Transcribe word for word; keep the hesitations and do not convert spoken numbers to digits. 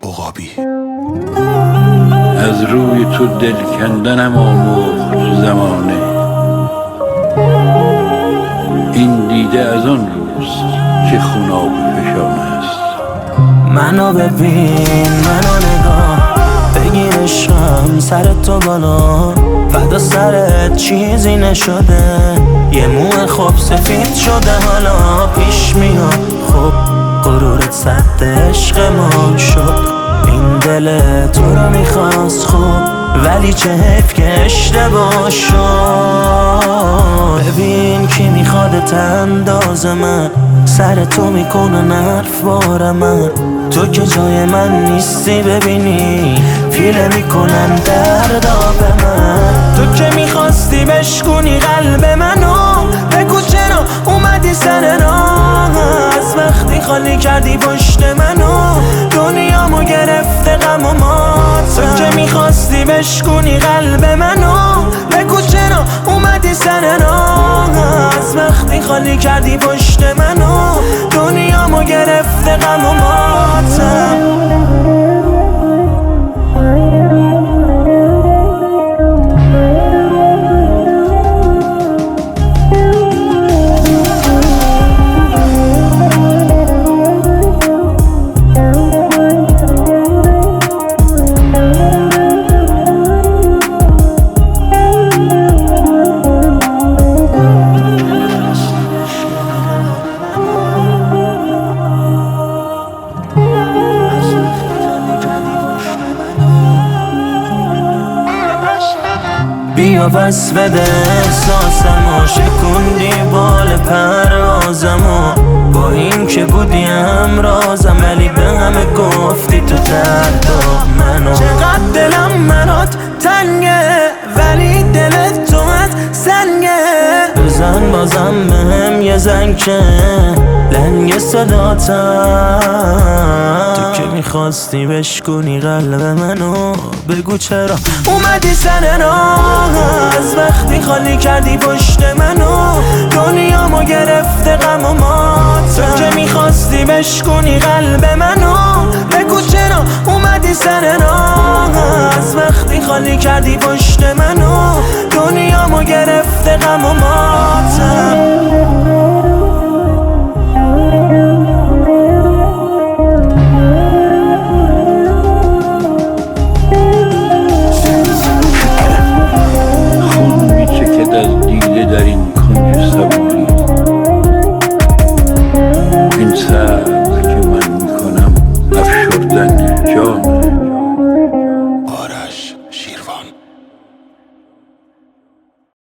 عقابی. از روی تو دل کندنم آموخت زمانه، این دیده از آن روست که خوناب فشانه است. منو ببین، منو نگاه، بگیر عشقم سر تو بالا، فدا سرت چیزی نشده، یه مو خوب سفید شده حالا پیش میاد. خب غرورت سد عشق ما شد، این دل تو رو میخواست خوب، ولی چه حیف که اشتباه شد. ببین کی میخواد انداز من، سر تو میکنه نرف بار من، تو که جای من نیستی ببینی پیله میکنن دردا به من. تو که میخواستی بشکونی قلب منو، بگو چرا اومدی سر راه، از وقتی خالی کردی پشت منو، دنیامو گرفته غم و مات. تو که میخواستی بشکونی قلب منو، بگو چرا اومدی سر راه، از وقتی خالی کردی پشت منو، دنیامو گرفته غم و ماتم. بیا بس بده احساسمو، شکوندی بال پروازمو، با این که بودی همرازم، ولی به همه گفتی تو دردا منو. چقدر دلم مرات تنگه، ولی دلت تو از سنگه، بزن بازم بهم یه زنگ که لنگ صداتم. تو که میخواستی بشکونی قلب منو، بگو چرا اومدی سر راه، از وقتی خالی کردی پشت منو، دنیامو گرفته غم و مات. تو که میخواستی بشکونی قلب منو، بگو چرا اومدی سر راه، از وقتی خالی کردی پشت منو، دنیامو گرفته غم و ماتم.